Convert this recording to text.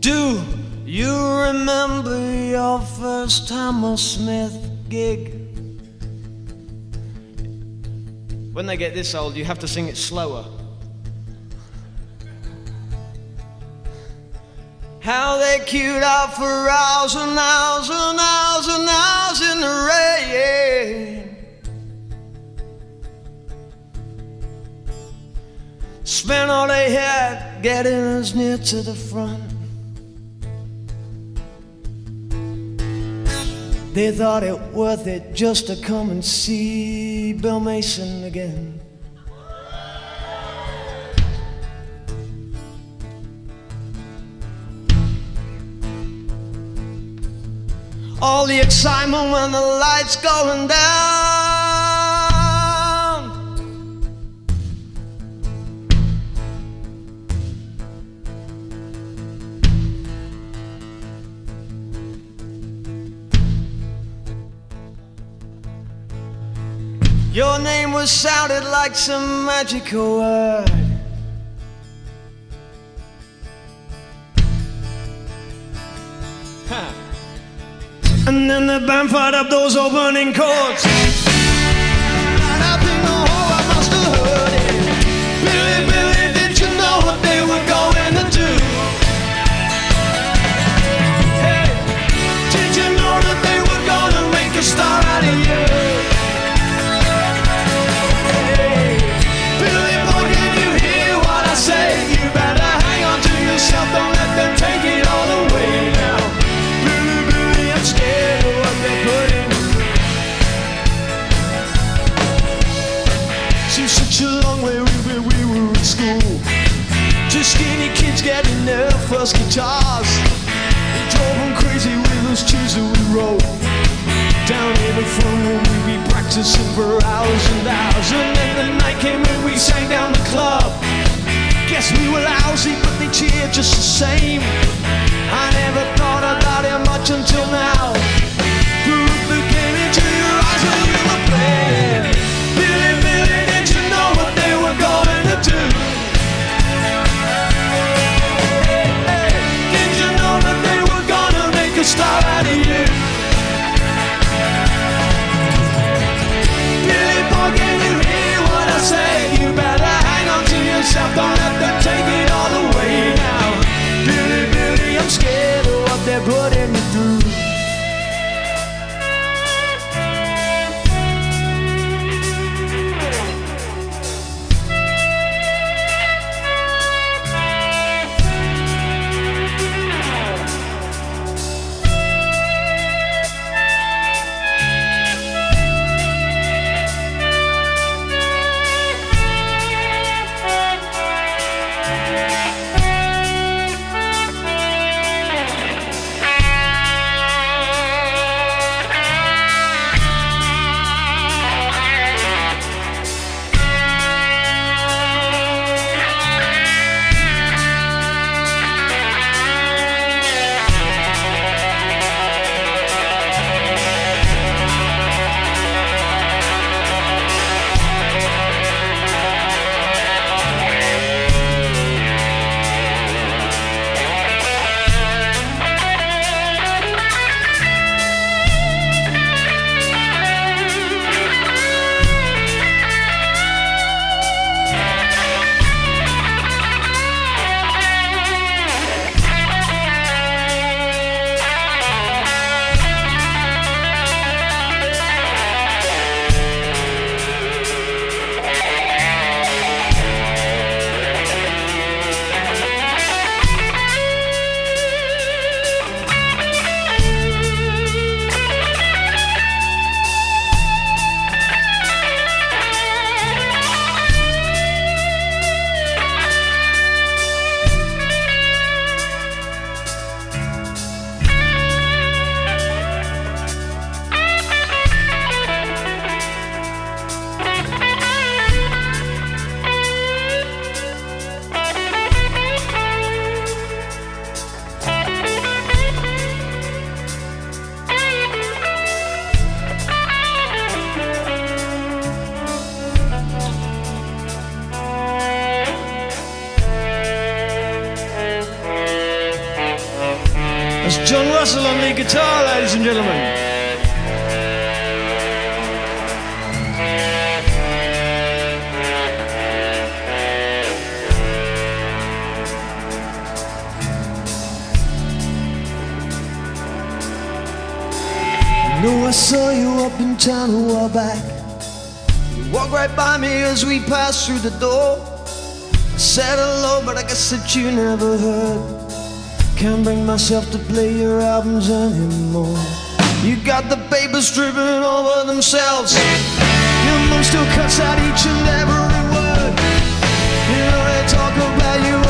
Do you remember your first Hammersmith gig? When they get this old, you have to sing it slower. How they queued up for hours and hours and hours and hours in the rain. Spent all they had getting as near to the front. They thought it worth it just to come and see Bill Mason again. All the excitement when the lights going down. Your name was sounded like some magical word. Huh. And then the band fired up those opening chords. And I think, oh, I must have heard it. Billy, Billy, did you know what they were going to do? Hey, did you know that they were going to make a star out of you? Hey, Billy boy, can you hear what I say? You better hang on to yourself, don't let them take it all away now. I'm scared of what they're putting through. Seems such a long way when we were in school. Two skinny kids getting their first guitars. They drove them crazy with those tunes that we wrote. Down in the front room we'd be practicing for hours and hours. And then the night came when we sang down the club. Guess we were lousy but they cheered just the same. I never thought about it much until now. Proof that came into your eyes when you were playing. Billy, Billy, did you know what they were going to do? Hey, did you know that they were gonna make a star out of you? Billy boy, can you hear what I say? You better hang on to yourself, don't let them take it all away now. Billy, Billy, I'm scared of what they're putting me through. That's John Russell on lead guitar, ladies and gentlemen. I saw you up in town a while back. You walked right by me as we passed through the door. I said hello, but I guess that you never heard. Can't bring myself to play your albums anymore. You got the papers dripping over themselves. Your mom still cuts out each and every word. You know they talk about you